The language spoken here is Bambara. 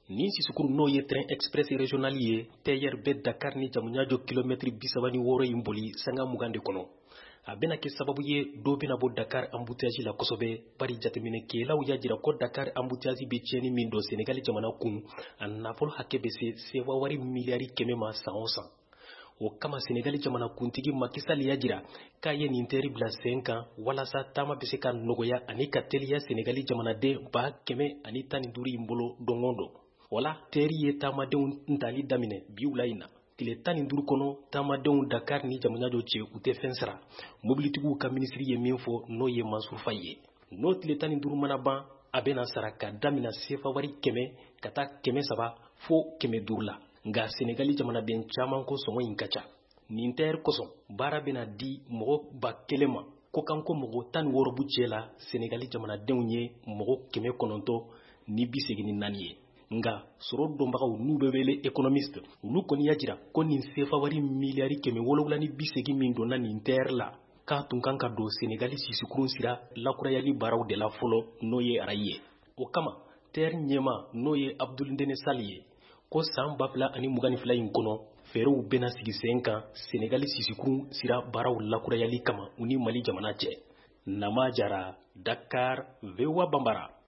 Ni sisukuru n'o ye train express régional ye TER bɛ Dakar ni jamuɲajo kilomètre 36 in boli sanga mugan de kɔnɔ. A bɛna kɛ sababu ye dɔ bɛna bɔ Dakar embouteillage la kosɛbɛ. Bari jateminɛkɛlaw y'a jira ko Dakar embouteillage bɛ tiɲɛni min don Sénégal jamana kun, a nafolo hakɛ bɛ se CFA wari miliyari 100 ma san o san. O kama Sénégal jamana kuntigi Macky Sall y'a jira k'a ye nin TER bila sen kan walasa taama bɛ se ka nɔgɔya ani ka teliya Sénégal jamanaden 115 in bolo don o don. Wala TER ye taamadenw ntali daminɛ bi wula in na. Tile 15 kɔnɔ taamadenw Dakar ni jamuɲajo cɛ u tɛ fɛn sara. Mobilitigiw ka ministre ye min fɔ n'o ye Mansour Faye ye. N'o tile 15 mana ban a bɛna sara ka damina CFA wari 100 ka taa 300 fo 500 la. Nga Sénégal jamanaden caman ko sɔngɔ in ka ca. Nin TER kosɔn baara bɛna di mɔgɔ 1000 ma. Ko kan ko mɔgɔ 16 bu cɛ la Sénégal jamanadenw ye mɔgɔ 900 ni 84 ye. Nga sɔrɔ dɔnbagaw n'u bɛ wele économiste olu kɔni y'a jira ko nin CFA wari miliyari 780 min donna nin TER la k'a tun kan ka don Sénégal sisikurun sira lakurayali baaraw de la fɔlɔ n'o ye arayi ye. O kama TER ɲɛma n'o ye Abdoul Ndene Sall ye ko san 2022 in kɔnɔ fɛɛrɛw bɛna sigi sen kan Sénégal sisikurun sira baaraw lakurayali kama u ni Mali jamana cɛ. Nama Jara, Dakar, VOA Bambara.